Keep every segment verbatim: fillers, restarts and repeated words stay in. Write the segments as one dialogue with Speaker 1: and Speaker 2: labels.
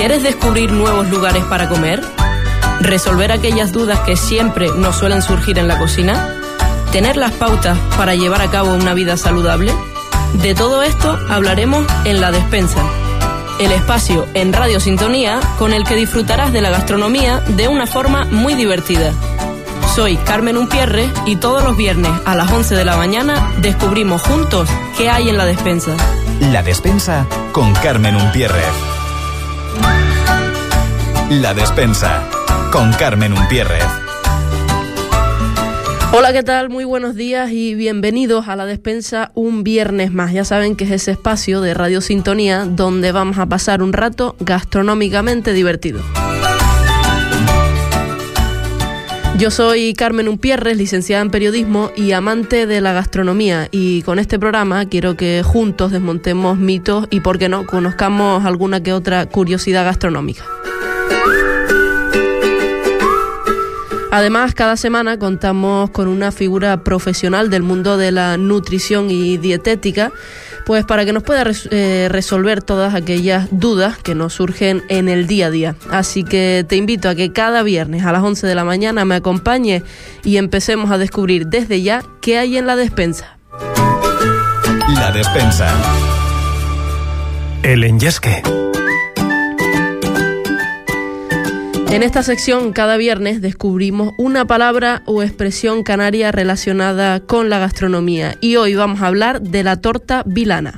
Speaker 1: ¿Quieres descubrir nuevos lugares para comer? ¿Resolver aquellas dudas que siempre nos suelen surgir en la cocina? ¿Tener las pautas para llevar a cabo una vida saludable? De todo esto hablaremos en La Despensa, el espacio en Radio Sintonía con el que disfrutarás de la gastronomía de una forma muy divertida. Soy Carmen Umpierre y todos los viernes a las once de la mañana descubrimos juntos qué hay en La Despensa.
Speaker 2: La Despensa con Carmen Umpierre. La Despensa con Carmen Umpierre.
Speaker 1: Hola, ¿qué tal? Muy buenos días y bienvenidos a La Despensa un viernes más. Ya saben que es ese espacio de Radio Sintonía donde vamos a pasar un rato gastronómicamente divertido. Yo soy Carmen Umpierre, licenciada en periodismo y amante de la gastronomía, y con este programa quiero que juntos desmontemos mitos y, por qué no, conozcamos alguna que otra curiosidad gastronómica. Además, cada semana contamos con una figura profesional del mundo de la nutrición y dietética, pues para que nos pueda res- eh, resolver todas aquellas dudas que nos surgen en el día a día. Así que te invito a que cada viernes a las once de la mañana me acompañes y empecemos a descubrir desde ya qué hay en La Despensa.
Speaker 2: La Despensa.
Speaker 3: El enyesque.
Speaker 1: En esta sección, cada viernes descubrimos una palabra o expresión canaria relacionada con la gastronomía, y hoy vamos a hablar de la torta vilana.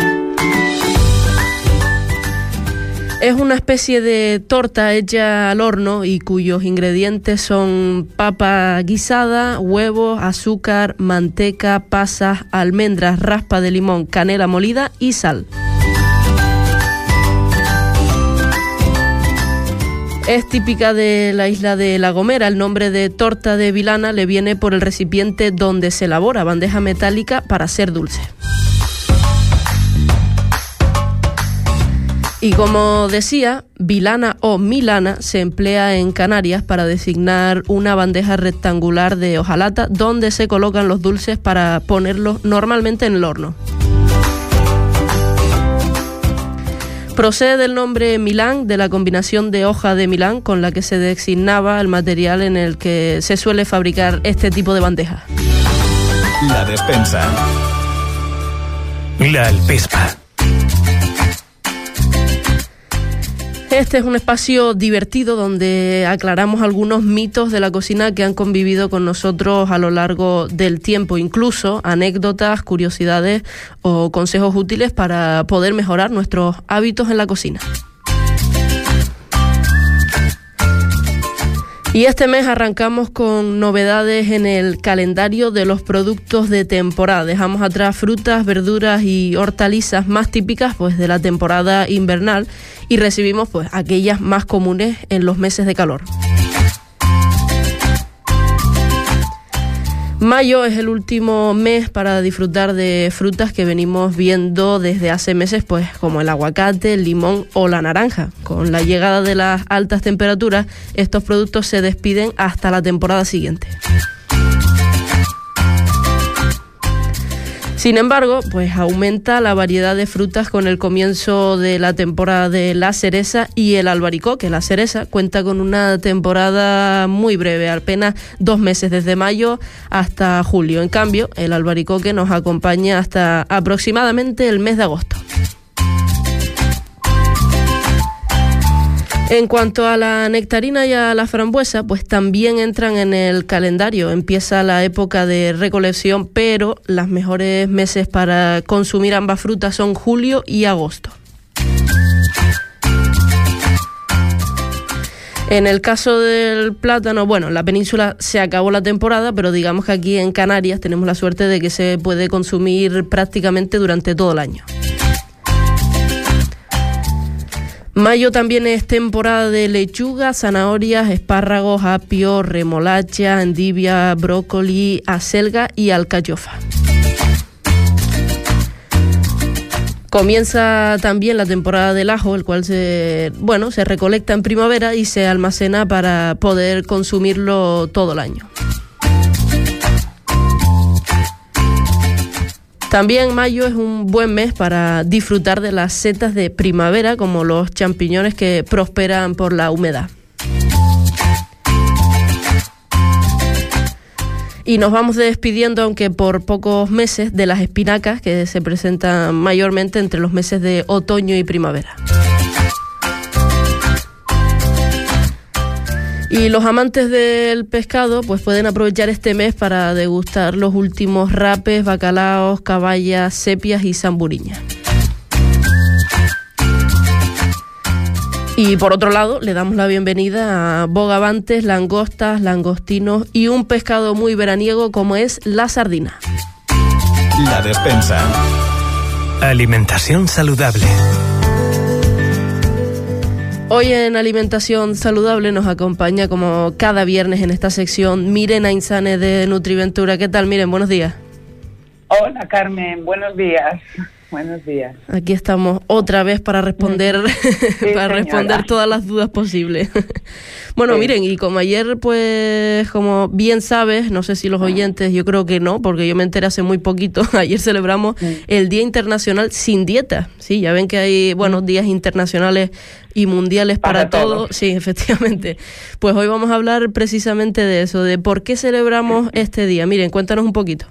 Speaker 1: Es una especie de torta hecha al horno y cuyos ingredientes son papa guisada, huevos, azúcar, manteca, pasas, almendras, raspa de limón, canela molida y sal. Es típica de la isla de La Gomera. El nombre de torta de vilana le viene por el recipiente donde se elabora, bandeja metálica para ser dulce. Y como decía, vilana o milana se emplea en Canarias para designar una bandeja rectangular de hojalata donde se colocan los dulces para ponerlos normalmente en el horno. Procede del nombre Milán, de la combinación de hoja de Milán con la que se designaba el material en el que se suele fabricar este tipo de bandejas.
Speaker 2: La Despensa.
Speaker 3: La Alpespa.
Speaker 1: Este es un espacio divertido donde aclaramos algunos mitos de la cocina que han convivido con nosotros a lo largo del tiempo, incluso anécdotas, curiosidades o consejos útiles para poder mejorar nuestros hábitos en la cocina. Y este mes arrancamos con novedades en el calendario de los productos de temporada. Dejamos atrás frutas, verduras y hortalizas más típicas pues de la temporada invernal y recibimos pues aquellas más comunes en los meses de calor. Mayo es el último mes para disfrutar de frutas que venimos viendo desde hace meses, pues como el aguacate, el limón o la naranja. Con la llegada de las altas temperaturas, estos productos se despiden hasta la temporada siguiente. Sin embargo, pues aumenta la variedad de frutas con el comienzo de la temporada de la cereza y el albaricoque. La cereza cuenta con una temporada muy breve, apenas dos meses, desde mayo hasta julio. En cambio, el albaricoque nos acompaña hasta aproximadamente el mes de agosto. En cuanto a la nectarina y a la frambuesa, pues también entran en el calendario. Empieza la época de recolección, pero los mejores meses para consumir ambas frutas son julio y agosto. En el caso del plátano, bueno, en la península se acabó la temporada, pero digamos que aquí en Canarias tenemos la suerte de que se puede consumir prácticamente durante todo el año. Mayo también es temporada de lechuga, zanahorias, espárragos, apio, remolacha, endivia, brócoli, acelga y alcachofa. Comienza también la temporada del ajo, el cual se, bueno, se recolecta en primavera y se almacena para poder consumirlo todo el año. También mayo es un buen mes para disfrutar de las setas de primavera, como los champiñones que prosperan por la humedad. Y nos vamos despidiendo, aunque por pocos meses, de las espinacas que se presentan mayormente entre los meses de otoño y primavera. Y los amantes del pescado pues pueden aprovechar este mes para degustar los últimos rapes, bacalaos, caballas, sepias y samburiñas. Y por otro lado, le damos la bienvenida a bogavantes, langostas, langostinos y un pescado muy veraniego como es la sardina.
Speaker 2: La despensa.
Speaker 3: Alimentación saludable.
Speaker 1: Hoy en Alimentación Saludable nos acompaña como cada viernes en esta sección Miren Ainzane de Nutriventura. ¿Qué tal, Miren? Buenos días.
Speaker 4: Hola, Carmen. Buenos días. Buenos días.
Speaker 1: Aquí estamos otra vez para responder
Speaker 4: sí,
Speaker 1: para responder todas las dudas posibles. Bueno, sí. Miren, y como ayer, pues, como bien sabes, no sé si los oyentes, yo creo que no, porque yo me enteré hace muy poquito, ayer celebramos sí. el Día Internacional Sin Dieta. Sí, ya ven que hay, bueno, días internacionales y mundiales para, para todo. todo. Sí, efectivamente. Pues hoy vamos a hablar precisamente de eso, de por qué celebramos este día. Miren, cuéntanos un poquito.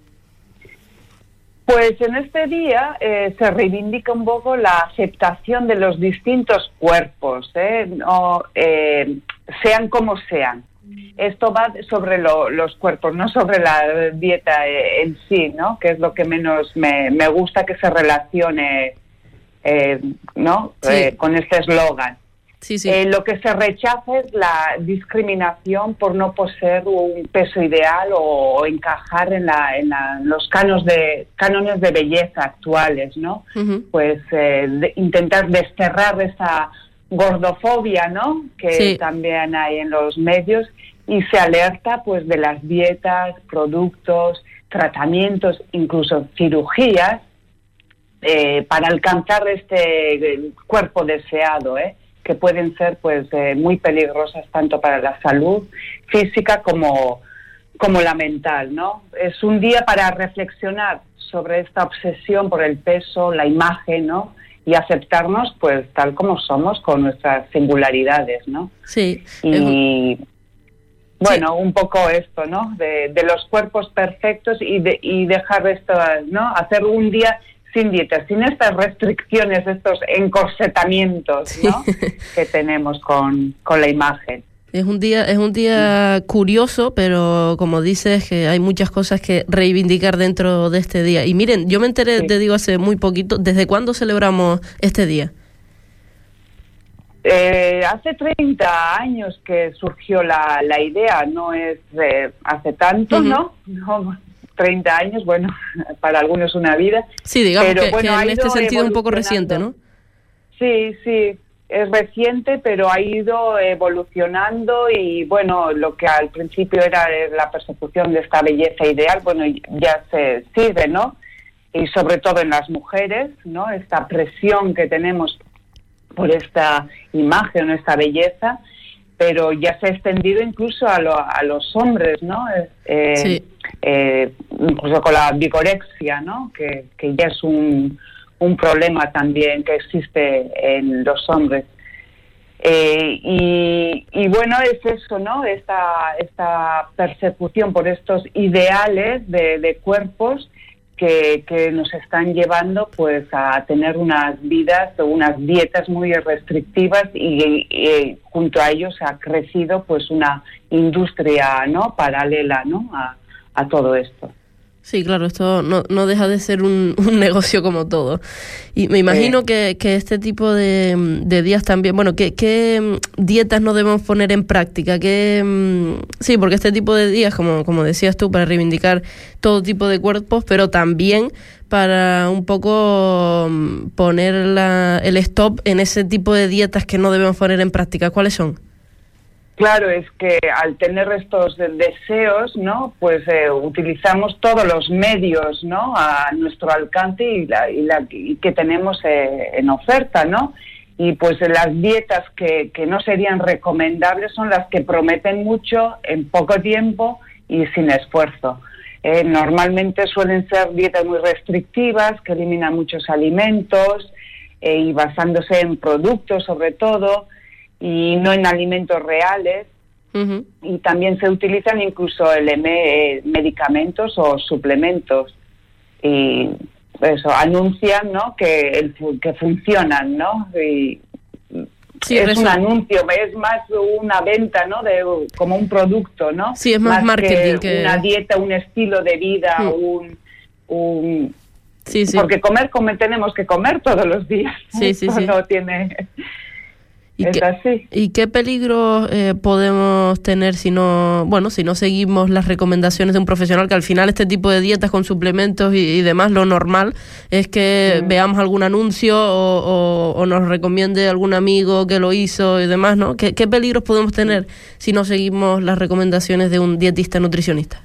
Speaker 4: Pues en este día eh, se reivindica un poco la aceptación de los distintos cuerpos, ¿eh? No, eh, sean como sean. Esto va sobre lo, los cuerpos, no sobre la dieta eh, en sí, ¿no? Que es lo que menos me, me gusta que se relacione, eh, ¿no? Sí. Eh, con este eslogan.
Speaker 1: Sí, sí.
Speaker 4: Eh, lo que se rechaza es la discriminación por no poseer un peso ideal o, o encajar en, la, en la, los cánones de, cánones de belleza actuales, ¿no? Uh-huh. Pues eh, de, intentar desterrar esa gordofobia, ¿no? Que sí. también hay en los medios, y se alerta pues de las dietas, productos, tratamientos, incluso cirugías eh, para alcanzar este cuerpo deseado, ¿eh? que pueden ser pues eh, muy peligrosas tanto para la salud física como, como la mental, ¿no? Es un día para reflexionar sobre esta obsesión por el peso, la imagen, ¿no? Y aceptarnos pues tal como somos con nuestras singularidades, ¿no?
Speaker 1: Sí.
Speaker 4: Y bueno, sí. un poco esto, ¿no? De, de los cuerpos perfectos y, de, y dejar esto, ¿no? Hacer un día sin dieta, sin estas restricciones, estos encorsetamientos, ¿no? que tenemos con, con la imagen.
Speaker 1: Es un día, es un día sí. curioso, pero como dices, que hay muchas cosas que reivindicar dentro de este día. Y miren, yo me enteré, sí. te digo, hace muy poquito, ¿desde cuándo celebramos este día?
Speaker 4: Eh, hace treinta años que surgió la, la idea, no es eh, hace tanto, uh-huh. ¿no? No. treinta años, bueno, para algunos una vida.
Speaker 1: Sí, digamos
Speaker 4: pero,
Speaker 1: que,
Speaker 4: bueno,
Speaker 1: que en este sentido un poco reciente, ¿no?
Speaker 4: Sí, sí, es reciente, pero ha ido evolucionando y, bueno, lo que al principio era la persecución de esta belleza ideal, bueno, ya se sigue, ¿no? Y sobre todo en las mujeres, ¿no? Esta presión que tenemos por esta imagen, esta belleza, pero ya se ha extendido incluso a, lo, a los hombres, ¿no? Eh, sí. eh, incluso con la vigorexia, ¿no? Que, que ya es un, un problema también que existe en los hombres. Eh, y, y bueno, es eso, ¿no? Esta, esta persecución por estos ideales de, de cuerpos que, que nos están llevando pues a tener unas vidas o unas dietas muy restrictivas y, y junto a ellos ha crecido pues una industria, ¿no? paralela, ¿no? a, a todo esto.
Speaker 1: Sí, claro, esto no, no deja de ser un, un negocio como todo. Y me imagino sí. que, que este tipo de, de días también, bueno, ¿qué, qué dietas no debemos poner en práctica? ¿Qué, sí, porque este tipo de días, como, como decías tú, para reivindicar todo tipo de cuerpos, pero también para un poco poner la, el stop en ese tipo de dietas que no debemos poner en práctica. ¿Cuáles son?
Speaker 4: Claro, es que al tener estos deseos, ¿no? Pues eh, utilizamos todos los medios, ¿no? A nuestro alcance y, la, y, la, y que tenemos eh, en oferta, ¿no? Y pues las dietas que, que no serían recomendables son las que prometen mucho en poco tiempo y sin esfuerzo. Eh, normalmente suelen ser dietas muy restrictivas, que eliminan muchos alimentos eh, y basándose en productos sobre todo, y no en alimentos reales. Uh-huh. Y también se utilizan incluso el, eh, medicamentos o suplementos. Y eso, anuncian, ¿no?, que, el, que funcionan, ¿no? Y sí, es un anuncio, es más una venta, ¿no?, de como un producto, ¿no?
Speaker 1: Sí, es más, más marketing
Speaker 4: que,
Speaker 1: que
Speaker 4: una dieta, un estilo de vida, sí. un, un
Speaker 1: sí, sí.
Speaker 4: Porque comer, comer, tenemos que comer todos los días.
Speaker 1: Sí, sí, sí.
Speaker 4: No tiene.
Speaker 1: ¿Y
Speaker 4: es
Speaker 1: qué,
Speaker 4: así.
Speaker 1: ¿Y qué peligros eh, podemos tener si no, bueno, si no seguimos las recomendaciones de un profesional? Que al final este tipo de dietas con suplementos y, y demás, lo normal es que mm. veamos algún anuncio o, o, o nos recomiende algún amigo que lo hizo y demás, ¿no? ¿Qué, qué peligros podemos tener si no seguimos las recomendaciones de un dietista nutricionista?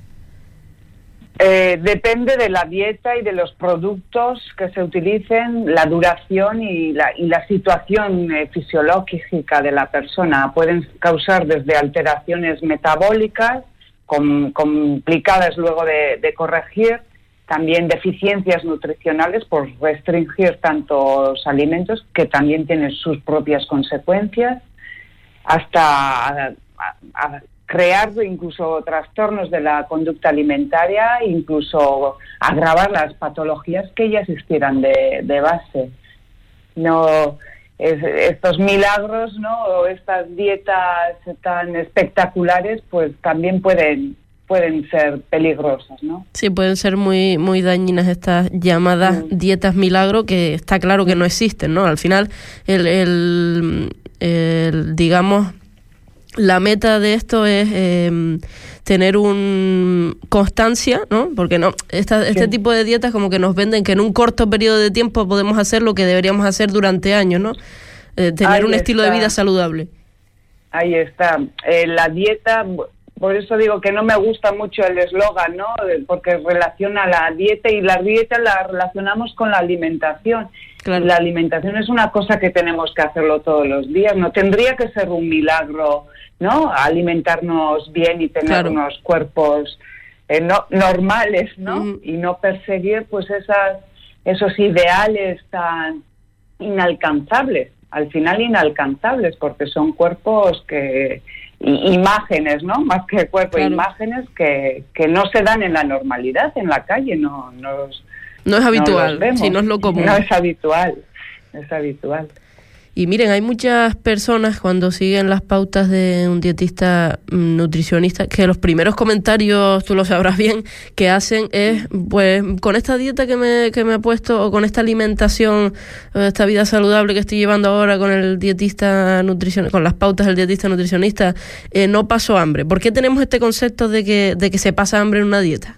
Speaker 4: Eh, depende de la dieta y de los productos que se utilicen, la duración y la, y la situación eh, fisiológica de la persona. Pueden causar desde alteraciones metabólicas, com, complicadas luego de, de corregir, también deficiencias nutricionales por restringir tantos alimentos, que también tienen sus propias consecuencias, hasta a, a, a crear incluso trastornos de la conducta alimentaria, incluso agravar las patologías que ya existieran de, de base. No, es, estos milagros, ¿no?, o estas dietas tan espectaculares, pues también pueden pueden ser peligrosas, ¿no?
Speaker 1: Sí, pueden ser muy muy dañinas estas llamadas mm. dietas milagro, que está claro que no existen, ¿no? Al final, el, el, el digamos, la meta de esto es eh, tener un constancia, ¿no? Porque no esta, sí. este tipo de dietas como que nos venden que en un corto periodo de tiempo podemos hacer lo que deberíamos hacer durante años, ¿no? Eh, tener Ahí un está. estilo de vida saludable.
Speaker 4: Ahí está. Eh, la dieta, por eso digo que no me gusta mucho el eslogan, ¿no? Porque relaciona la dieta, y la dieta la relacionamos con la alimentación. Claro. La alimentación es una cosa que tenemos que hacerlo todos los días. No tendría que ser un milagro, ¿no?, alimentarnos bien y tener claro. unos cuerpos eh, no, normales, ¿no? Uh-huh. Y no perseguir pues esas esos ideales tan inalcanzables, al final inalcanzables, porque son cuerpos que y, imágenes, ¿no?, más que cuerpo, claro. imágenes que, que no se dan en la normalidad, en la calle, no no,
Speaker 1: no es habitual, no si no es lo común.
Speaker 4: No es habitual, no es habitual.
Speaker 1: Y miren, hay muchas personas cuando siguen las pautas de un dietista nutricionista que los primeros comentarios, tú lo sabrás bien, que hacen es, pues, con esta dieta que me que me ha puesto, o con esta alimentación, esta vida saludable que estoy llevando ahora con el dietista nutricionista, con las pautas del dietista nutricionista, eh, no paso hambre. ¿Por qué tenemos este concepto de que de que se pasa hambre en una dieta?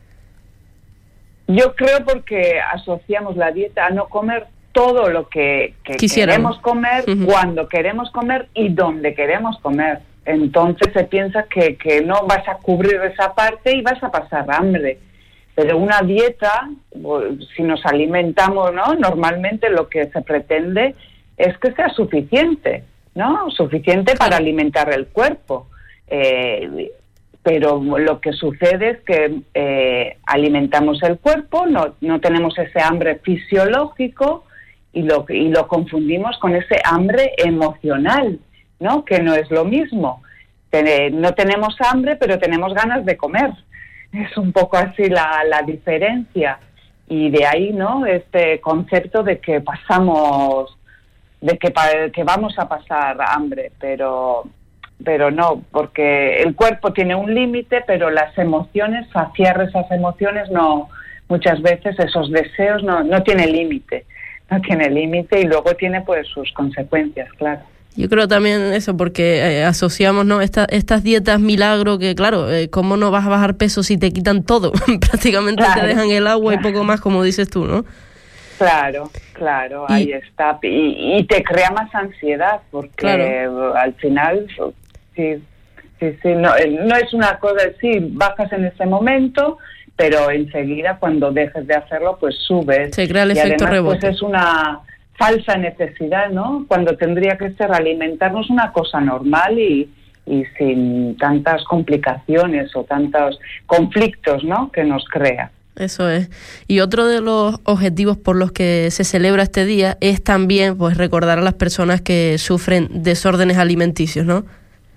Speaker 4: Yo creo porque asociamos la dieta a no comer todo lo que, que queremos comer, uh-huh. cuando queremos comer y donde queremos comer. Entonces se piensa que, que no vas a cubrir esa parte y vas a pasar hambre. Pero una dieta, si nos alimentamos, ¿no?, normalmente lo que se pretende es que sea suficiente, ¿no? Suficiente para alimentar el cuerpo. Eh, pero lo que sucede es que eh, alimentamos el cuerpo, no, no tenemos ese hambre fisiológico, y lo y lo confundimos con ese hambre emocional, ¿no?, que no es lo mismo. Ten, no tenemos hambre, pero tenemos ganas de comer. Es un poco así la, la diferencia. Y de ahí, ¿no?, este concepto de que pasamos, de que, que vamos a pasar hambre, pero pero no, porque el cuerpo tiene un límite, pero las emociones, saciar esas emociones, no, muchas veces esos deseos no, no tiene límite. No tiene límite y luego tiene pues sus consecuencias, claro.
Speaker 1: Yo creo también eso, porque eh, asociamos, ¿no?, Esta, estas dietas milagro, que claro, eh, ¿cómo no vas a bajar peso si te quitan todo? Prácticamente claro, te dejan el agua claro. y poco más, como dices tú, ¿no?
Speaker 4: Claro, claro, y, ahí está. Y, y te crea más ansiedad, porque claro. al final, sí, sí, sí, no, no es una cosa, sí, bajas en ese momento, pero enseguida cuando dejes de hacerlo pues subes.
Speaker 1: Se crea el
Speaker 4: y
Speaker 1: efecto
Speaker 4: además,
Speaker 1: rebote.
Speaker 4: Pues es una falsa necesidad, ¿no?, cuando tendría que ser alimentarnos una cosa normal y, y sin tantas complicaciones o tantos conflictos, ¿no?, que nos crea.
Speaker 1: Eso es. Y otro de los objetivos por los que se celebra este día es también, pues, recordar a las personas que sufren desórdenes alimenticios, ¿no?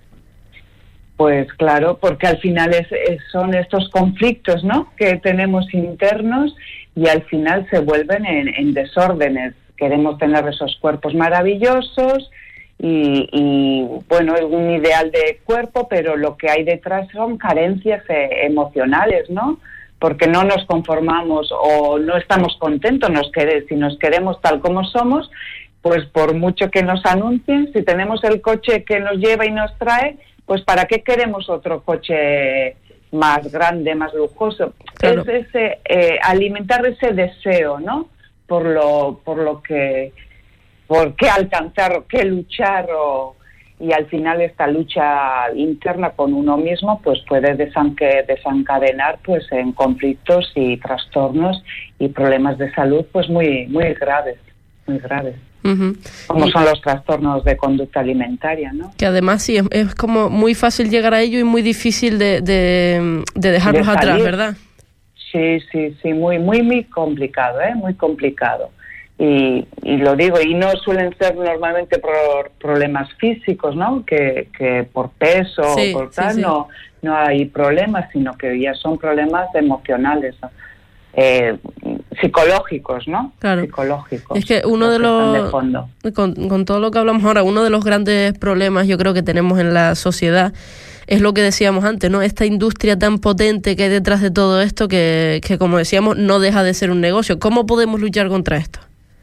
Speaker 4: Pues claro, porque al final es, es, son estos conflictos, ¿no?, que tenemos internos y al final se vuelven en, en desórdenes. Queremos tener esos cuerpos maravillosos y, y, bueno, un ideal de cuerpo, pero lo que hay detrás son carencias eh, emocionales, ¿no?, porque no nos conformamos o no estamos contentos, nos quere, si nos queremos tal como somos, pues por mucho que nos anuncien, si tenemos el coche que nos lleva y nos trae, pues ¿para qué queremos otro coche más grande, más lujoso? Claro. Es ese, eh, alimentar ese deseo, ¿no?, por lo, por lo que, por qué alcanzar o qué luchar, o, y al final esta lucha interna con uno mismo pues puede desanque, desencadenar pues en conflictos y trastornos y problemas de salud pues muy muy graves, muy graves. Uh-huh. Como y, son los trastornos de conducta alimentaria, ¿no?
Speaker 1: Que además sí, es, es como muy fácil llegar a ello y muy difícil de, de, de dejarlos de atrás, ¿verdad?
Speaker 4: Sí, sí, sí, muy muy muy complicado, ¿eh? Muy complicado. Y, y lo digo, y no suelen ser normalmente por problemas físicos, ¿no?, que, que por peso sí, o por tal, sí, sí. no no hay problemas, sino que ya son problemas emocionales, ¿no?, eh, psicológicos, ¿no?
Speaker 1: Claro.
Speaker 4: Psicológicos.
Speaker 1: Es que uno de los, de con, con todo lo que hablamos ahora, uno de los grandes problemas yo creo que tenemos en la sociedad es lo que decíamos antes, ¿no? Esta industria tan potente que hay detrás de todo esto que, que como decíamos, no deja de ser un negocio. ¿Cómo podemos luchar contra esto?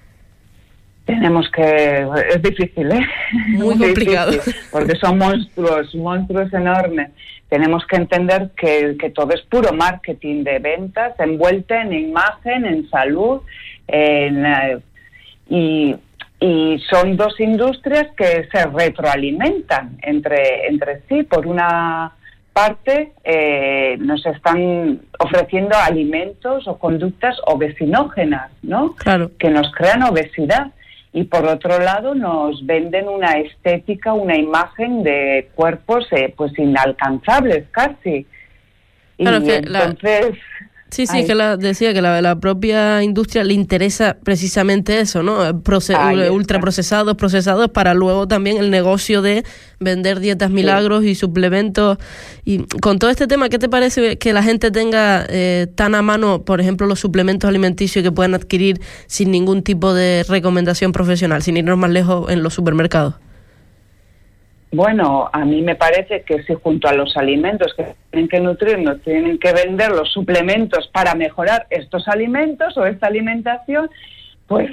Speaker 4: Tenemos que... Es difícil, ¿eh?
Speaker 1: Muy complicado.
Speaker 4: Difícil, porque son monstruos, monstruos enormes. Tenemos que entender que, que todo es puro marketing de ventas, envuelta en imagen, en salud, en, eh, y, y son dos industrias que se retroalimentan entre, entre sí. Por una parte, eh, nos están ofreciendo alimentos o conductas obesinógenas, ¿no?
Speaker 1: Claro.
Speaker 4: Que nos crean obesidad. Y por otro lado nos venden una estética, una imagen de cuerpos eh, pues inalcanzables casi.
Speaker 1: Claro,
Speaker 4: y
Speaker 1: que
Speaker 4: entonces...
Speaker 1: La... Sí, sí,
Speaker 4: ay.
Speaker 1: que la, decía que la, la propia industria le interesa precisamente eso, ¿no? Proce- ay, ultraprocesados, procesados, para luego también el negocio de vender dietas milagros sí. y suplementos. Y con todo este tema, ¿qué te parece que la gente tenga eh, tan a mano, por ejemplo, los suplementos alimenticios que puedan adquirir sin ningún tipo de recomendación profesional, sin irnos más lejos en los supermercados?
Speaker 4: Bueno, a mí me parece que si junto a los alimentos que tienen que nutrirnos, tienen que vender los suplementos para mejorar estos alimentos o esta alimentación, pues...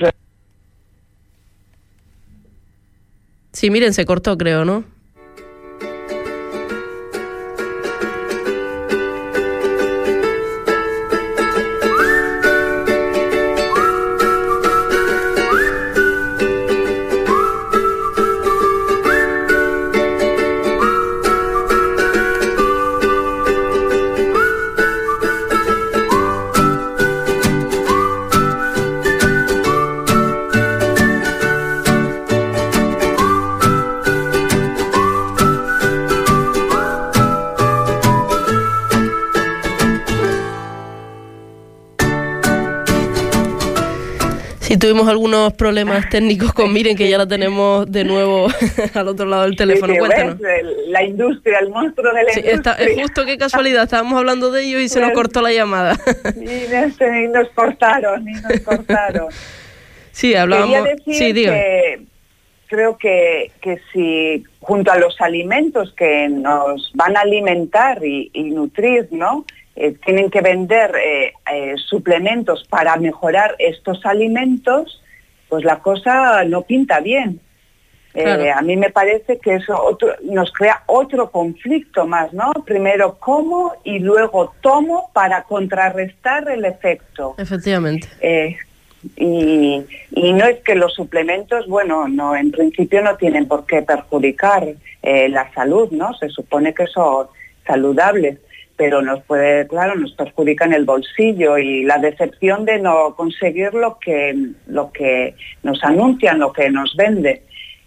Speaker 1: Sí, miren, se cortó, creo, ¿no? Y tuvimos algunos problemas técnicos con Miren, que ya la tenemos de nuevo al otro lado del teléfono.
Speaker 4: Sí,
Speaker 1: Cuéntanos.
Speaker 4: ¿ves? La industria, el monstruo de la
Speaker 1: sí,
Speaker 4: industria.
Speaker 1: Está, es justo qué casualidad, estábamos hablando de ello y se nos cortó la llamada.
Speaker 4: Y nos, y nos cortaron, y nos cortaron.
Speaker 1: Sí, hablábamos...
Speaker 4: Quería decir
Speaker 1: sí, diga.
Speaker 4: que creo que, que si junto a los alimentos que nos van a alimentar y, y nutrir, ¿no? Eh, tienen que vender eh, eh, suplementos para mejorar estos alimentos, pues la cosa no pinta bien. Eh, claro. A mí me parece que eso otro, nos crea otro conflicto más, ¿no? Primero como y luego tomo para contrarrestar el efecto.
Speaker 1: Efectivamente.
Speaker 4: Eh, y, y no es que los suplementos, bueno, no, en principio no tienen por qué perjudicar eh, la salud, ¿no? Se supone que son saludables, pero nos puede, claro, nos perjudican el bolsillo y la decepción de no conseguir lo que, lo que nos anuncian, lo que nos vende.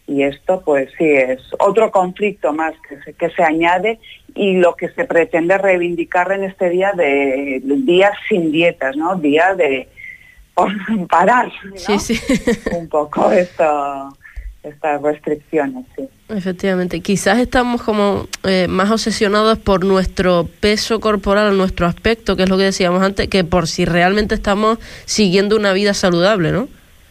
Speaker 4: Y esto, pues sí, es otro conflicto más que se, que se añade, y lo que se pretende reivindicar en este día de, de días sin dietas, ¿no? Día de por parar, ¿no?
Speaker 1: Sí, sí.
Speaker 4: Un poco esto, estas restricciones, sí.
Speaker 1: Efectivamente. Quizás estamos como eh, más obsesionados por nuestro peso corporal, nuestro aspecto, que es lo que decíamos antes, que por si realmente estamos siguiendo una vida saludable, ¿no?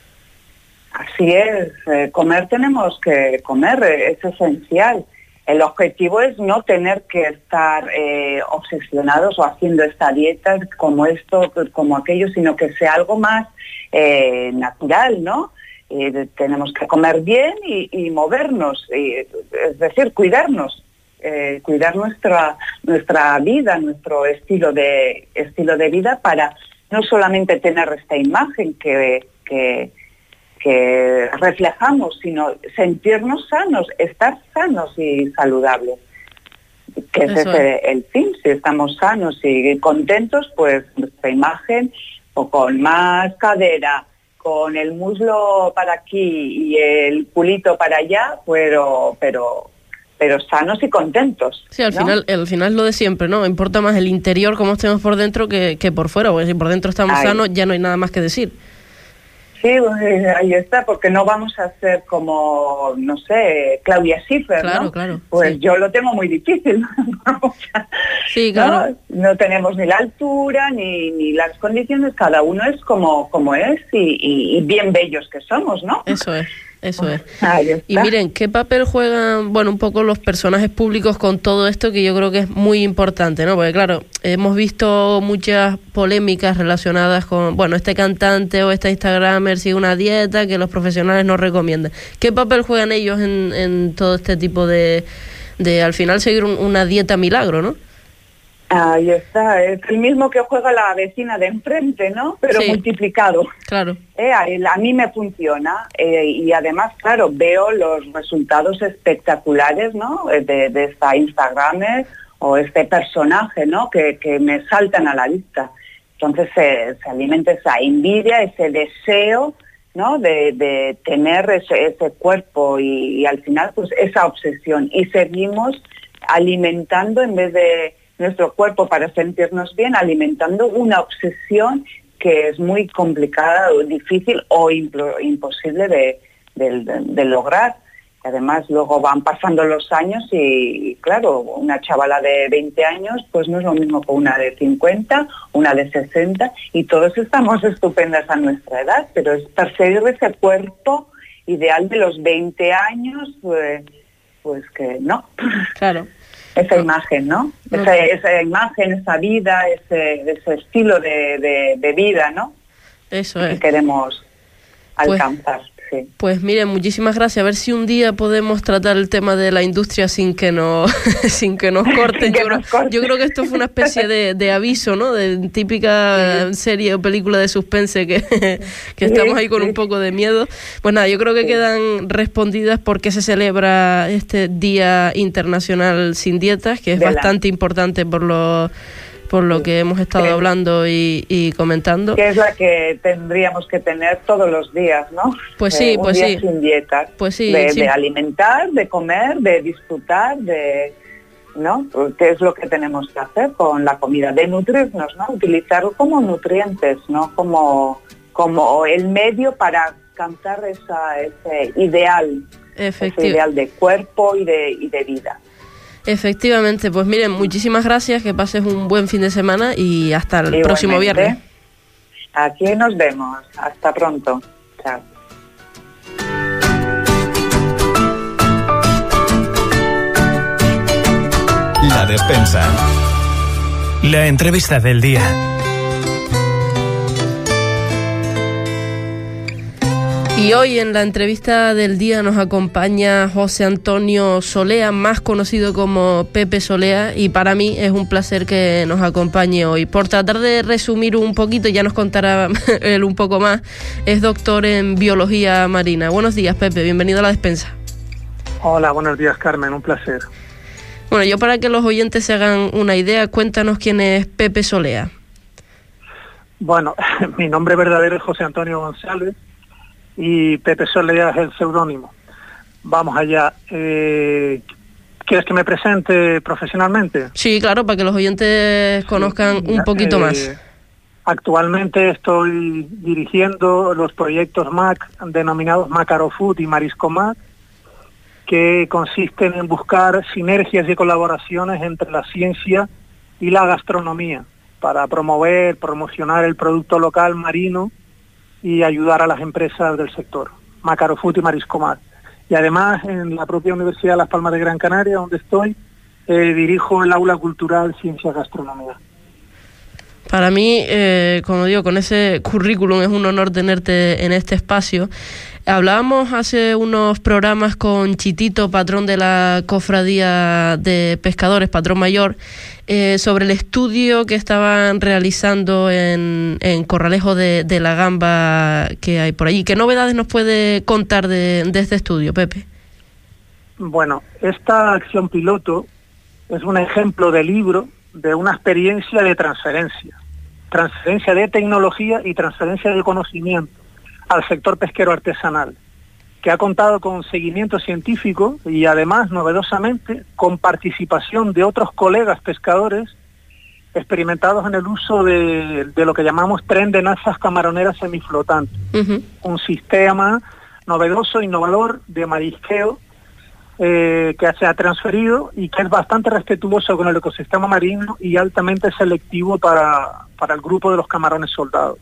Speaker 4: Así es, eh, comer tenemos que comer, eh, es esencial. El objetivo es no tener que estar eh, obsesionados o haciendo esta dieta como esto, como aquello, sino que sea algo más eh, natural, ¿no? Eh, tenemos que comer bien y, y movernos, y, es decir, cuidarnos, eh, cuidar nuestra nuestra vida, nuestro estilo de estilo de vida, para no solamente tener esta imagen que que que reflejamos, sino sentirnos sanos, estar sanos y saludables, que ese es el, el fin. Si estamos sanos y contentos, pues nuestra imagen, o con más cadera, con el muslo para aquí y el culito para allá, pero pero pero sanos y contentos.
Speaker 1: Sí, al
Speaker 4: ¿no?
Speaker 1: final al final es lo de siempre, ¿no? Importa más el interior, cómo estemos por dentro, que, que por fuera, porque si por dentro estamos Ay. sanos, ya no hay nada más que decir.
Speaker 4: Sí, ahí está, porque no vamos a ser como, no sé, Claudia Schiffer,
Speaker 1: claro,
Speaker 4: ¿no?
Speaker 1: Claro,
Speaker 4: Pues
Speaker 1: sí.
Speaker 4: Yo lo tengo muy difícil.
Speaker 1: Sí, claro.
Speaker 4: ¿No? No tenemos ni la altura, ni, ni las condiciones, cada uno es como, como es, y, y, y bien bellos que somos, ¿no?
Speaker 1: Eso es. Eso es.
Speaker 4: Ahí está.
Speaker 1: Y miren, ¿qué papel juegan, bueno, un poco los personajes públicos con todo esto, que yo creo que es muy importante, ¿no? Porque claro, hemos visto muchas polémicas relacionadas con, bueno, este cantante o esta instagramer sigue una dieta que los profesionales no recomiendan. ¿Qué papel juegan ellos en, en todo este tipo de, de al final seguir un, una dieta milagro, ¿no?
Speaker 4: Ahí está, es el mismo que juega la vecina de enfrente, ¿no? Pero sí, multiplicado.
Speaker 1: Claro.
Speaker 4: Eh, a, a mí me funciona, eh, y además, claro, veo los resultados espectaculares, ¿no? De, de esta Instagramer o este personaje, ¿no? Que, que me saltan a la vista. Entonces se, se alimenta esa envidia, ese deseo, ¿no? De, de tener ese, ese cuerpo y, y al final, pues esa obsesión. Y seguimos alimentando, en vez de nuestro cuerpo para sentirnos bien, alimentando una obsesión que es muy complicada, o difícil o impro, imposible de, de, de, de lograr. Además, luego van pasando los años y, claro, una chavala de veinte años pues no es lo mismo que una de cincuenta, una de sesenta, y todos estamos estupendas a nuestra edad, pero es perseguir ese cuerpo ideal de los veinte años, pues, pues que no.
Speaker 1: Claro.
Speaker 4: Esa imagen, ¿no? no. Esa, esa imagen, esa vida, ese, ese estilo de, de, de vida, ¿no?
Speaker 1: Eso es.
Speaker 4: Que queremos alcanzar. Pues, sí.
Speaker 1: Pues miren, muchísimas gracias. A ver si un día podemos tratar el tema de la industria sin que nos sin que nos corten.
Speaker 4: que
Speaker 1: yo,
Speaker 4: nos corten.
Speaker 1: yo creo que esto fue una especie de, de aviso, ¿no? De típica sí. serie o película de suspense que, que sí, estamos ahí con sí. un poco de miedo. Pues nada, yo creo que sí. quedan respondidas por qué se celebra este Día Internacional Sin Dietas, que es de bastante la... importante por lo por lo que hemos estado sí. hablando y, y comentando.
Speaker 4: Que es la que tendríamos que tener todos los días, ¿no?
Speaker 1: Pues sí,
Speaker 4: eh, un
Speaker 1: pues
Speaker 4: día
Speaker 1: sí.
Speaker 4: sin dietas.
Speaker 1: Pues sí,
Speaker 4: de,
Speaker 1: sí.
Speaker 4: de alimentar, de comer, de disfrutar, de, ¿no? ¿Qué es lo que tenemos que hacer con la comida? De nutrirnos, ¿no? Utilizarlo como nutrientes, no como, como el medio para alcanzar esa, ese ideal, ese ideal de cuerpo y de, y de vida.
Speaker 1: Efectivamente, pues miren, muchísimas gracias, que pases un buen fin de semana y hasta el Igualmente, próximo viernes.
Speaker 4: Aquí nos vemos, hasta pronto. Chao.
Speaker 2: La despensa.
Speaker 3: La entrevista del día.
Speaker 1: Y hoy en la entrevista del día nos acompaña José Antonio Solea, más conocido como Pepe Solea, y para mí es un placer que nos acompañe hoy. Por tratar de resumir un poquito, ya nos contará él un poco más, es doctor en biología marina. Buenos días, Pepe, bienvenido a La Despensa.
Speaker 5: Hola, buenos días, Carmen, un placer.
Speaker 1: Bueno, yo para que los oyentes se hagan una idea, cuéntanos quién es Pepe Solea.
Speaker 5: Bueno, mi nombre verdadero es José Antonio González, y Pepe Solea es el seudónimo. Vamos allá. Eh, ¿Quieres que me presente profesionalmente?
Speaker 1: Sí, claro, para que los oyentes conozcan sí, un poquito eh, más.
Speaker 5: Actualmente estoy dirigiendo los proyectos M A C denominados Macaro Food y Marisco M A C, que consisten en buscar sinergias y colaboraciones entre la ciencia y la gastronomía para promover, promocionar el producto local marino y ayudar a las empresas del sector, Macaro Food y Marisco M A C. Y además en la propia Universidad de Las Palmas de Gran Canaria, donde estoy, eh, dirijo el aula cultural Ciencia Gastronomía.
Speaker 1: Para mí, eh, como digo, con ese currículum es un honor tenerte en este espacio. Hablábamos hace unos programas con Chitito, patrón de la Cofradía de Pescadores, patrón mayor, eh, sobre el estudio que estaban realizando en, en Corralejo de, de la Gamba que hay por allí. ¿Qué novedades nos puede contar de, de este estudio, Pepe?
Speaker 5: Bueno, esta acción piloto es un ejemplo de libro de una experiencia de transferencia, transferencia de tecnología y transferencia de conocimiento al sector pesquero artesanal, que ha contado con seguimiento científico y además, novedosamente, con participación de otros colegas pescadores experimentados en el uso de, de lo que llamamos tren de nazas camaroneras semiflotantes, uh-huh. un sistema novedoso, innovador de marisqueo eh, que se ha transferido y que es bastante respetuoso con el ecosistema marino y altamente selectivo para, para el grupo de los camarones soldados.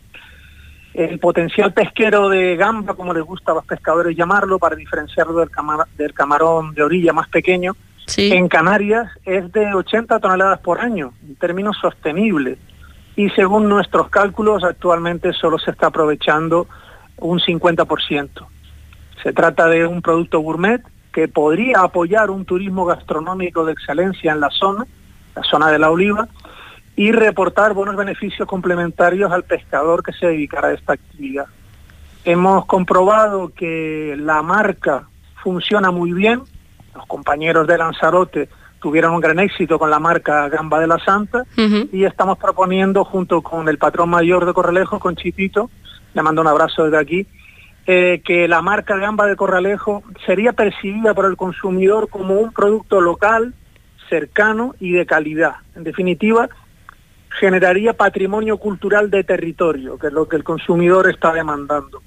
Speaker 5: El potencial pesquero de gamba, como les gusta a los pescadores llamarlo, para diferenciarlo del, camar- del camarón de orilla más pequeño, sí. en Canarias es de ochenta toneladas por año, en términos sostenibles. Y según nuestros cálculos, actualmente solo se está aprovechando un cincuenta por ciento. Se trata de un producto gourmet que podría apoyar un turismo gastronómico de excelencia en la zona, la zona de la Oliva, y reportar buenos beneficios complementarios al pescador que se dedicara a esta actividad. Hemos comprobado que la marca funciona muy bien. Los compañeros de Lanzarote tuvieron un gran éxito con la marca Gamba de la Santa, uh-huh. y estamos proponiendo, junto con el patrón mayor de Corralejo, con Chitito, le mando un abrazo desde aquí, eh, que la marca Gamba de Corralejo sería percibida por el consumidor como un producto local, cercano y de calidad. En definitiva, generaría patrimonio cultural de territorio, que es lo que el consumidor está demandando.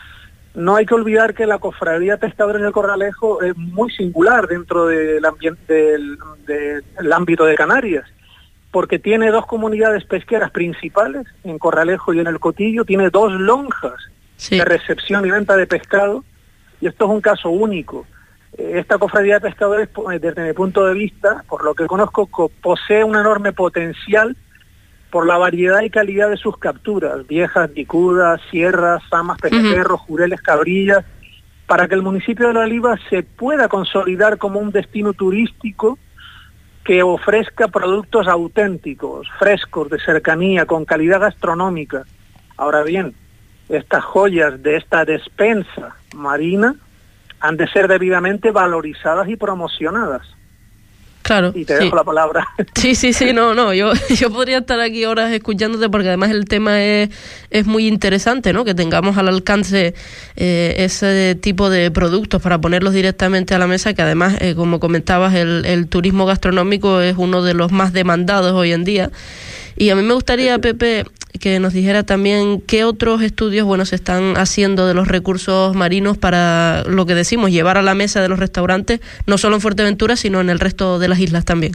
Speaker 5: No hay que olvidar que la Cofradía de Pescadores del Corralejo es muy singular dentro del, ambiente, del, del ámbito de Canarias, porque tiene dos comunidades pesqueras principales, en Corralejo y en el Cotillo, tiene dos lonjas sí. de recepción y venta de pescado, y esto es un caso único. Esta Cofradía de Pescadores, desde mi punto de vista, por lo que conozco, posee un enorme potencial por la variedad y calidad de sus capturas, viejas, picudas, sierras, samas, pejerros, uh-huh. jureles, cabrillas, para que el municipio de La Oliva se pueda consolidar como un destino turístico que ofrezca productos auténticos, frescos, de cercanía, con calidad gastronómica. Ahora bien, estas joyas de esta despensa marina han de ser debidamente valorizadas y promocionadas.
Speaker 1: Claro.
Speaker 5: Y te dejo
Speaker 1: sí.
Speaker 5: la palabra.
Speaker 1: Sí, sí, sí, no, no, yo, yo podría estar aquí horas escuchándote porque además el tema es, es muy interesante, ¿no? Que tengamos al alcance eh, ese tipo de productos para ponerlos directamente a la mesa, que además, eh, como comentabas, el, el turismo gastronómico es uno de los más demandados hoy en día. Y a mí me gustaría, Pepe, que nos dijera también qué otros estudios bueno se están haciendo de los recursos marinos para lo que decimos, llevar a la mesa de los restaurantes, no solo en Fuerteventura, sino en el resto de las islas también.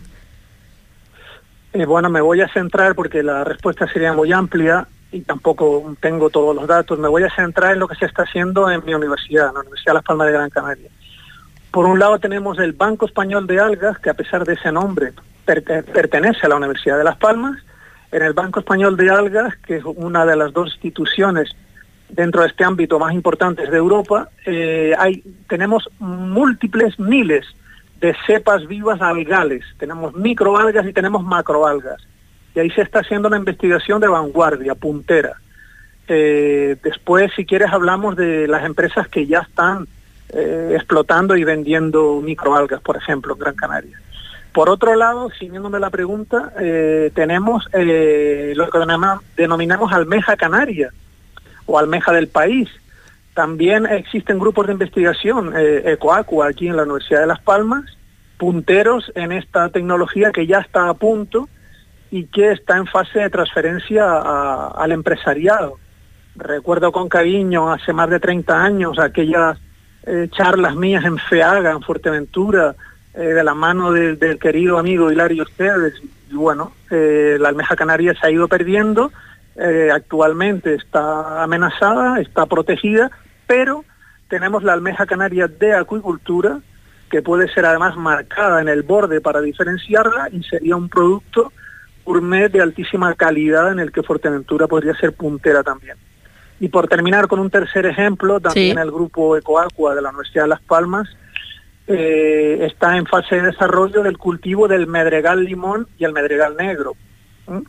Speaker 5: Eh, bueno, me voy a centrar, porque la respuesta sería muy amplia y tampoco tengo todos los datos, me voy a centrar en lo que se está haciendo en mi universidad, en la Universidad de Las Palmas de Gran Canaria. Por un lado tenemos el Banco Español de Algas, que a pesar de ese nombre per- pertenece a la Universidad de Las Palmas. En el Banco Español de Algas, que es una de las dos instituciones dentro de este ámbito más importantes de Europa, eh, hay, tenemos múltiples miles de cepas vivas algales. Tenemos microalgas y tenemos macroalgas. Y ahí se está haciendo una investigación de vanguardia, puntera. Eh, después, si quieres, hablamos de las empresas que ya están eh, explotando y vendiendo microalgas, por ejemplo, en Gran Canaria. Por otro lado, siguiéndome la pregunta, eh, tenemos eh, lo que denominamos almeja canaria o almeja del país, También existen grupos de investigación, eh, Ecoaqua, aquí en la Universidad de Las Palmas, punteros en esta tecnología que ya está a punto y que está en fase de transferencia a, al empresariado. Recuerdo con cariño hace más de treinta años aquellas eh, charlas mías en FEAGA, en Fuerteventura, eh, de la mano de, del querido amigo Hilario Esteves. Y bueno, eh, la almeja canaria se ha ido perdiendo, eh, actualmente está amenazada, está protegida, pero tenemos la almeja canaria de acuicultura, que puede ser además marcada en el borde para diferenciarla, y sería un producto gourmet de altísima calidad en el que Fuerteventura podría ser puntera también. Y por terminar con un tercer ejemplo, también sí. El grupo Ecoaqua de la Universidad de Las Palmas eh, está en fase de desarrollo del cultivo del medregal limón y el medregal negro. ¿Mm?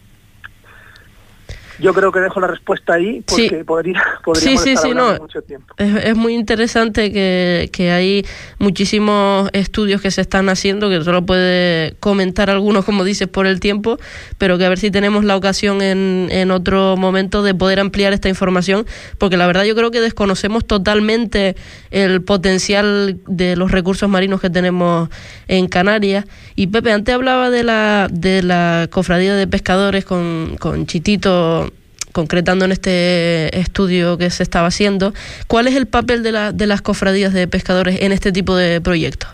Speaker 5: Yo creo que dejo la respuesta ahí porque sí. podría, podríamos
Speaker 6: sí, sí,
Speaker 5: estar
Speaker 6: sí,
Speaker 5: hablando
Speaker 6: no.
Speaker 5: mucho tiempo.
Speaker 6: Es, es muy interesante que, que hay muchísimos estudios que se están haciendo, que solo puede comentar algunos, como dices, por el tiempo, pero que a ver si tenemos la ocasión en, en otro momento de poder ampliar esta información, porque la verdad yo creo que desconocemos totalmente el potencial de los recursos marinos que tenemos en Canarias. Y Pepe, antes hablaba de la, de la cofradía de pescadores con, con Chitito, concretando en este estudio que se estaba haciendo. ¿Cuál es el papel de, la, de las cofradías de pescadores en este tipo de proyectos?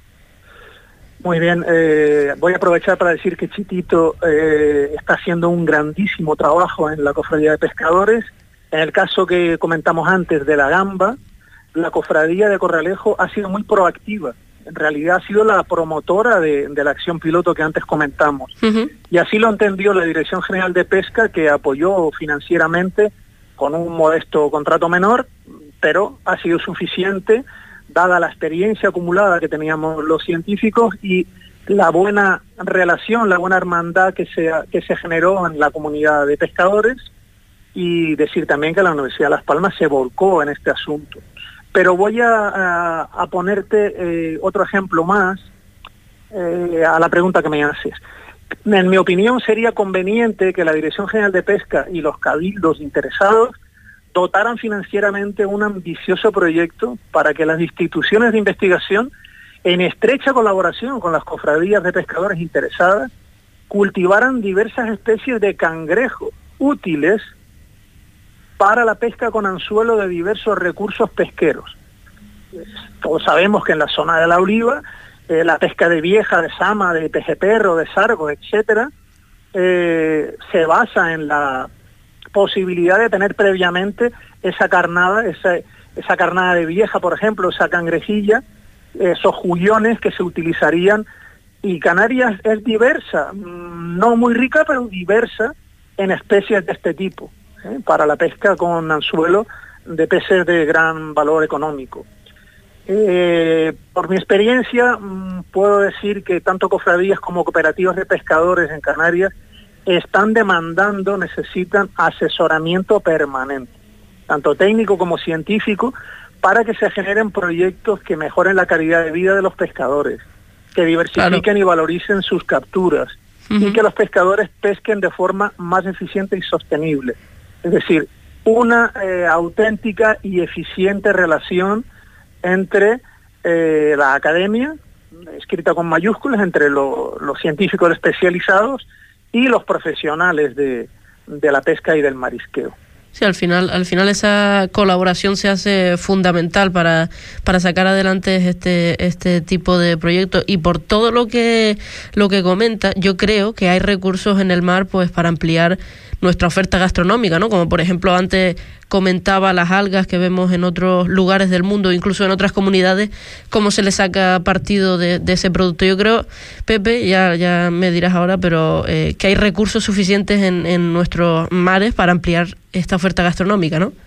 Speaker 5: Muy bien, eh, voy a aprovechar para decir que Chitito eh, está haciendo un grandísimo trabajo en la cofradía de pescadores. En el caso que comentamos antes de la gamba, la cofradía de Corralejo ha sido muy proactiva. En realidad ha sido la promotora de, de la acción piloto que antes comentamos. Uh-huh. Y así lo entendió la Dirección General de Pesca, que apoyó financieramente con un modesto contrato menor, pero ha sido suficiente, dada la experiencia acumulada que teníamos los científicos y la buena relación, la buena hermandad que se, que se generó en la comunidad de pescadores, y decir también que la Universidad de Las Palmas se volcó en este asunto. Pero voy a, a, a ponerte eh, otro ejemplo más eh, a la pregunta que me haces. En mi opinión sería conveniente que la Dirección General de Pesca y los cabildos interesados dotaran financieramente un ambicioso proyecto para que las instituciones de investigación, en estrecha colaboración con las cofradías de pescadores interesadas, cultivaran diversas especies de cangrejos útiles para la pesca con anzuelo de diversos recursos pesqueros. Todos sabemos que en la zona de la Oliva, eh, la pesca de vieja, de sama, de pejeperro, de sargo, etcétera, eh, se basa en la posibilidad de tener previamente esa carnada, esa, esa carnada de vieja, por ejemplo, esa cangrejilla, esos juyones que se utilizarían. Y Canarias es diversa, no muy rica, pero diversa en especies de este tipo, ¿eh? Para la pesca con anzuelo de peces de gran valor económico. Eh, por mi experiencia, mmm, puedo decir que tanto cofradías como cooperativas de pescadores en Canarias están demandando, necesitan asesoramiento permanente, tanto técnico como científico, para que se generen proyectos que mejoren la calidad de vida de los pescadores, que diversifiquen claro. y valoricen sus capturas, uh-huh. y que los pescadores pesquen de forma más eficiente y sostenible. Es decir, una eh, auténtica y eficiente relación entre eh, la academia, escrita con mayúsculas, entre lo, los científicos especializados y los profesionales de, de la pesca y del marisqueo.
Speaker 6: Sí, al final, al final esa colaboración se hace fundamental para, para sacar adelante este, este tipo de proyectos. Y por todo lo que, lo que comenta, yo creo que hay recursos en el mar pues para ampliar nuestra oferta gastronómica, ¿no? Como por ejemplo antes comentaba las algas que vemos en otros lugares del mundo, incluso en otras comunidades, cómo se le saca partido de, de ese producto. Yo creo, Pepe, ya, ya me dirás ahora, pero eh, que hay recursos suficientes en, en nuestros mares para ampliar esta oferta gastronómica, ¿no?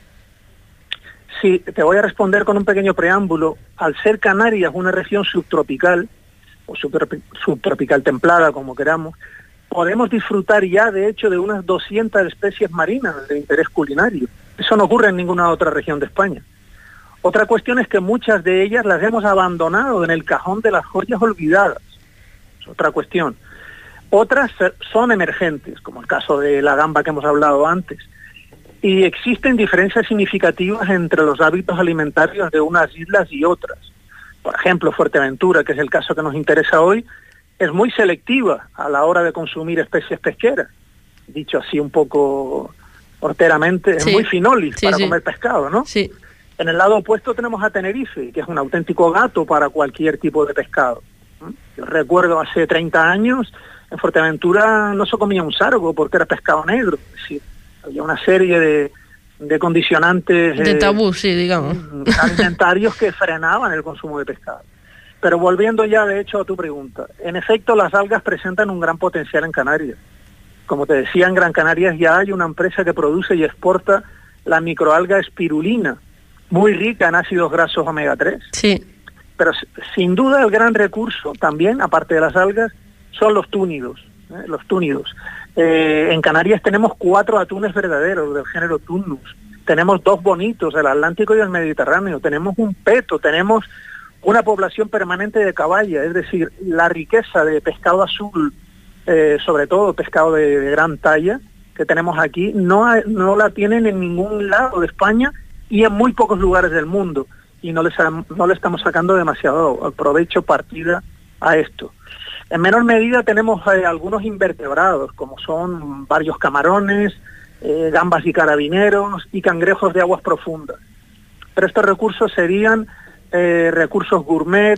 Speaker 5: Sí, te voy a responder con un pequeño preámbulo. Al ser Canarias una región subtropical, o subtropical templada, como queramos, podemos disfrutar ya, de hecho, de unas doscientas especies marinas de interés culinario. Eso no ocurre en ninguna otra región de España. Otra cuestión es que muchas de ellas las hemos abandonado en el cajón de las joyas olvidadas. Es otra cuestión. Otras son emergentes, como el caso de la gamba que hemos hablado antes. Y existen diferencias significativas entre los hábitos alimentarios de unas islas y otras. Por ejemplo, Fuerteventura, que es el caso que nos interesa hoy, es muy selectiva a la hora de consumir especies pesqueras. Dicho así un poco horteramente,
Speaker 6: sí.
Speaker 5: es muy finolis
Speaker 6: sí,
Speaker 5: para
Speaker 6: sí.
Speaker 5: comer pescado, ¿no?
Speaker 6: Sí.
Speaker 5: En el lado opuesto tenemos a Tenerife, que es un auténtico gato para cualquier tipo de pescado. Yo recuerdo hace treinta años, en Fuerteventura no se comía un sargo porque era pescado negro. Es decir, había una serie de, de condicionantes...
Speaker 6: De
Speaker 5: eh,
Speaker 6: tabú, sí, digamos.
Speaker 5: alimentarios que frenaban el consumo de pescado. Pero volviendo ya, de hecho, a tu pregunta. En efecto, las algas presentan un gran potencial en Canarias. Como te decía, en Gran Canarias ya hay una empresa que produce y exporta la microalga espirulina, muy rica en ácidos grasos omega tres.
Speaker 6: Sí.
Speaker 5: Pero sin duda el gran recurso también, aparte de las algas, son los túnidos. ¿eh? Los túnidos. Eh, en Canarias tenemos cuatro atunes verdaderos del género Turnus. Tenemos dos bonitos, el Atlántico y el Mediterráneo. Tenemos un peto, tenemos una población permanente de caballa. Es decir, la riqueza de pescado azul, eh, sobre todo pescado de, de gran talla, que tenemos aquí, no, hay, no la tienen en ningún lado de España y en muy pocos lugares del mundo. Y no, les, no le estamos sacando demasiado provecho, partida a esto. En menor medida tenemos eh, algunos invertebrados, como son varios camarones, eh, gambas y carabineros y cangrejos de aguas profundas. Pero estos recursos serían eh, recursos gourmet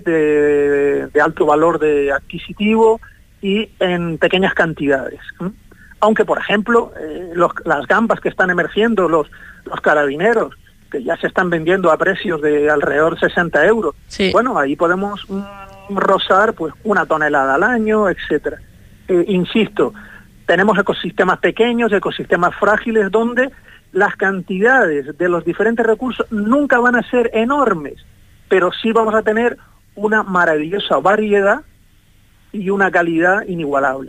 Speaker 5: de, de alto valor de adquisitivo y en pequeñas cantidades. ¿eh? Aunque, por ejemplo, eh, los, las gambas que están emergiendo, los, los carabineros, que ya se están vendiendo a precios de alrededor sesenta euros,
Speaker 6: sí.
Speaker 5: Bueno, ahí podemos mm, rozar pues una tonelada al año, etcétera. Eh, insisto, tenemos ecosistemas pequeños, ecosistemas frágiles, donde las cantidades de los diferentes recursos nunca van a ser enormes, pero sí vamos a tener una maravillosa variedad y una calidad inigualable.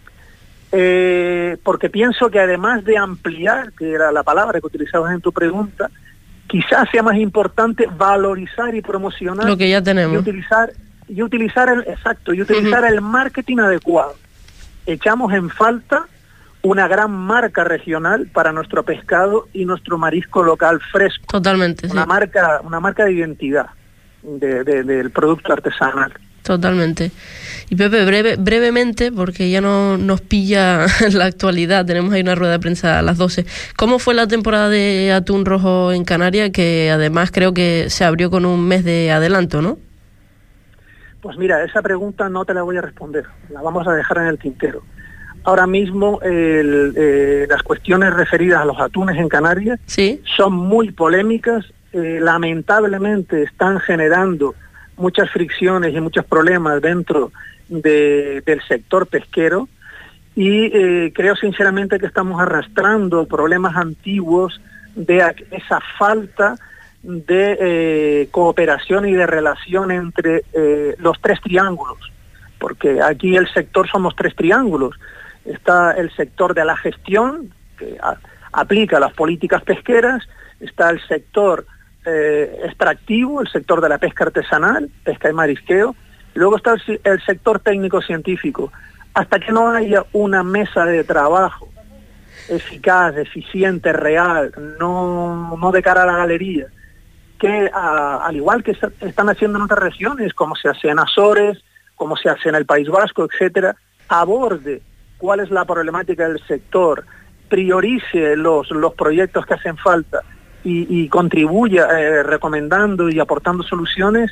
Speaker 5: Eh, porque pienso que además de ampliar, que era la palabra que utilizabas en tu pregunta, quizás sea más importante valorizar y promocionar
Speaker 6: lo que ya tenemos
Speaker 5: y utilizar y utilizar el exacto y utilizar uh-huh. el marketing adecuado. Echamos en falta una gran marca regional para nuestro pescado y nuestro marisco local fresco.
Speaker 6: Totalmente,
Speaker 5: una
Speaker 6: sí.
Speaker 5: marca una marca de identidad de, de, del producto artesanal.
Speaker 6: Totalmente. Y Pepe, breve, brevemente, porque ya no nos pilla la actualidad, tenemos ahí una rueda de prensa a las doce. ¿Cómo fue la temporada de atún rojo en Canarias, que además creo que se abrió con un mes de adelanto, ¿no?
Speaker 5: Pues mira, esa pregunta no te la voy a responder, la vamos a dejar en el tintero. Ahora mismo el, eh, las cuestiones referidas a los atunes en Canarias
Speaker 6: ¿sí?
Speaker 5: son muy polémicas, eh, lamentablemente están generando muchas fricciones y muchos problemas dentro de, del sector pesquero y eh, creo sinceramente que estamos arrastrando problemas antiguos de esa falta de eh, cooperación y de relación entre eh, los tres triángulos, porque aquí el sector somos tres triángulos. Está el sector de la gestión, que a, aplica las políticas pesqueras, está el sector Eh, extractivo, el sector de la pesca artesanal, pesca y marisqueo, y luego está el, el sector técnico-científico. Hasta que no haya una mesa de trabajo eficaz, eficiente, real, no, no de cara a la galería, que a, al igual que está, están haciendo en otras regiones, como se hace en Azores, como se hace en el País Vasco, etcétera, aborde cuál es la problemática del sector, priorice los, los proyectos que hacen falta, y, y contribuya eh, recomendando y aportando soluciones,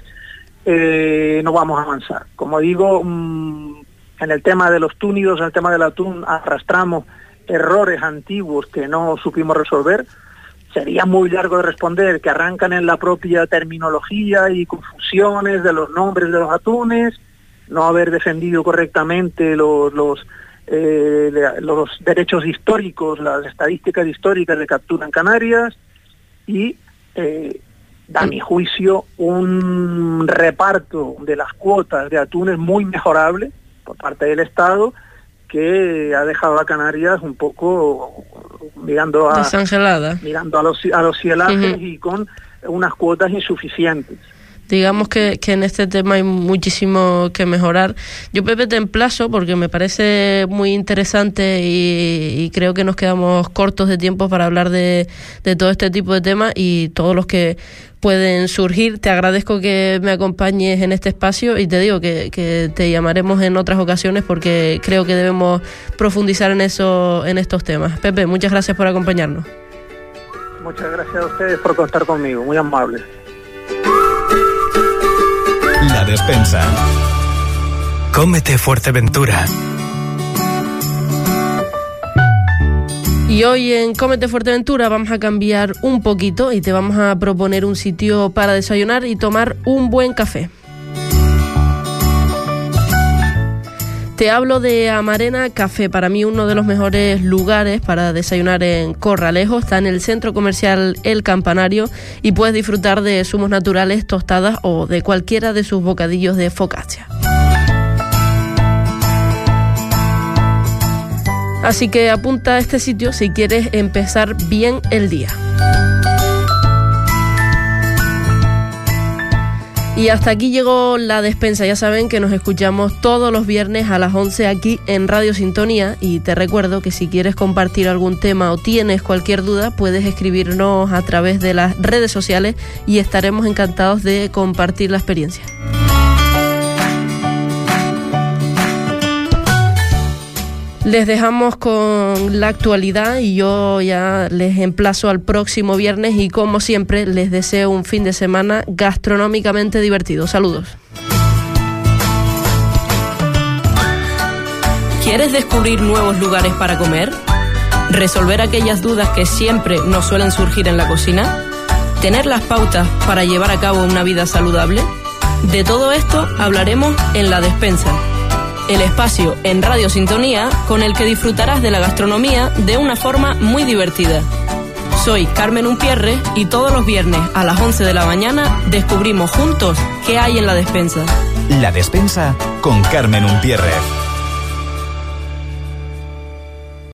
Speaker 5: eh, no vamos a avanzar. Como digo, mmm, en el tema de los túnidos, en el tema del atún, arrastramos errores antiguos que no supimos resolver. Sería muy largo de responder, que arrancan en la propia terminología y confusiones de los nombres de los atunes, no haber defendido correctamente los, los, eh, los derechos históricos, las estadísticas históricas de captura en Canarias, y eh, a mi juicio un reparto de las cuotas de atunes muy mejorable por parte del Estado, que ha dejado a Canarias un poco mirando a
Speaker 6: desangelada,
Speaker 5: mirando a los a los cielajes
Speaker 6: uh-huh.
Speaker 5: y con unas cuotas insuficientes.
Speaker 6: Digamos que, que en este tema hay muchísimo que mejorar. Yo, Pepe, te emplazo porque me parece muy interesante y, y creo que nos quedamos cortos de tiempo para hablar de, de todo este tipo de temas y todos los que pueden surgir. Te agradezco que me acompañes en este espacio y te digo que, que te llamaremos en otras ocasiones porque creo que debemos profundizar en eso, en estos temas. Pepe, muchas gracias por acompañarnos.
Speaker 5: Muchas gracias a ustedes por contar conmigo, muy amable.
Speaker 2: La Despensa.
Speaker 3: Cómete Fuerteventura.
Speaker 6: Y hoy en Cómete Fuerteventura vamos a cambiar un poquito y te vamos a proponer un sitio para desayunar y tomar un buen café. Te hablo de Amarena Café, para mí uno de los mejores lugares para desayunar en Corralejo. Está en el centro comercial El Campanario y puedes disfrutar de zumos naturales, tostadas o de cualquiera de sus bocadillos de focaccia. Así que apunta a este sitio si quieres empezar bien el día. Y hasta aquí llegó La Despensa. Ya saben que nos escuchamos todos los viernes a las once aquí en Radio Sintonía. Y te recuerdo que si quieres compartir algún tema o tienes cualquier duda, puedes escribirnos a través de las redes sociales y estaremos encantados de compartir la experiencia. Les dejamos con la actualidad y yo ya les emplazo al próximo viernes y como siempre les deseo un fin de semana gastronómicamente divertido. Saludos.
Speaker 1: ¿Quieres descubrir nuevos lugares para comer? ¿Resolver aquellas dudas que siempre nos suelen surgir en la cocina? ¿Tener las pautas para llevar a cabo una vida saludable? De todo esto hablaremos en La Despensa, el espacio en Radio Sintonía con el que disfrutarás de la gastronomía de una forma muy divertida. Soy Carmen Umpierre y todos los viernes a las once de la mañana descubrimos juntos qué hay en La Despensa.
Speaker 2: La Despensa con Carmen Umpierre.